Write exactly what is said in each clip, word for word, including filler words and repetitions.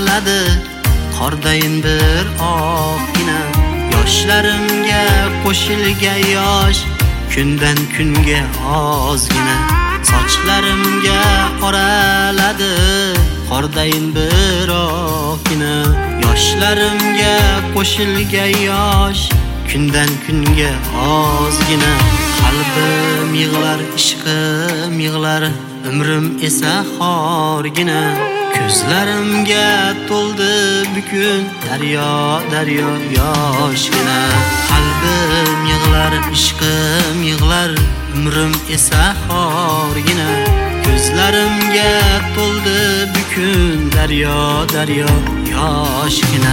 oraladi qordayin bir oqgina. Yoshlarimga qo'shilgan yosh kundan kunga ozgina. Sochlarimga oraladi qordayin bir oqgina. Yoshlarimga qo'shilgan yosh kundan kunga ozgina. Qalbim yig'lar, ishqim yig'lar, umrim esa xorgina. Ko'zlarimga to'ldi bugun daryo daryo yoshgina. Qalbim yig'lar, ishqim yig'lar, umrim esa xorgina. Ko'zlarimga to'ldi bugun daryo daryo yoshgina.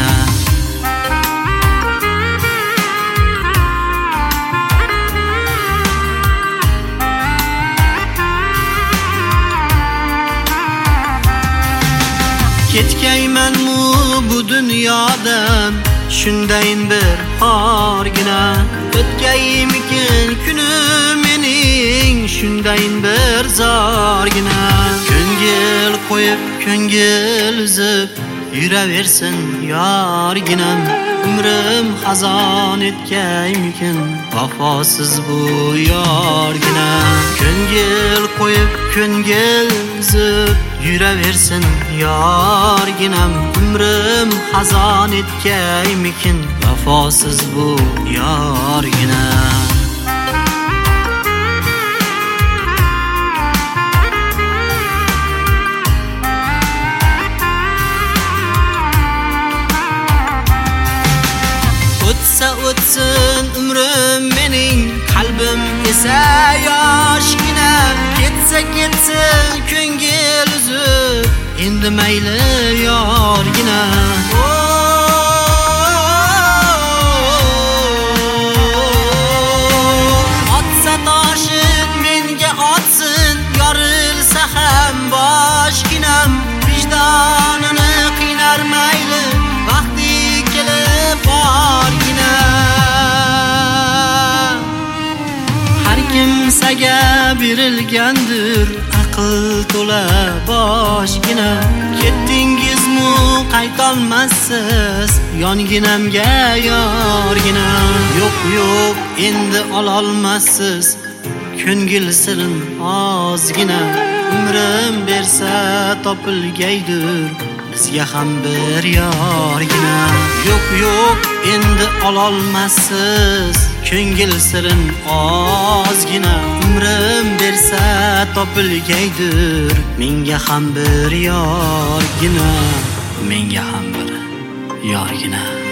Ketgaymanmi bu dunyodan shundayin bir xorgina. O'tgaymikin kunim mening shundayin bir zorgina. Ko'ngil qo'yib ko'ngil uzib yuraversin yorginam. Umrim xazon etgaymikin vafosiz bu yorgina. Ko'ngil qo'yib ko'ngil uzib yuraversin yorginam. Umrim xazon etgaymikin vafosiz bu yorgina. O'tsa o'tsin umrim mening qalbim esa yoshgina. Ketsa ketsin ko'ngil uzib endi mayli yorgina. Otsa toshit menga otsin, yorilsa ham boshginam. Vijdonini qiynar mayli vaqti kelib borgina. Har kimsaga berilgandir aql to'la boshgina. Ketdingizmi qaytolmassiz yonginamga yorgina. Yo'q yo'q endi ololmassiz ko'ngil sirin ozgina. Umrim bersa topilgaydir bizga ham bir yorgina. Yo'q yo'q endi ololmassiz ko'ngil sirin ozgina. Umrim bersa topilgaydir menga ham bir yorgina. Menga ham bir yorgina.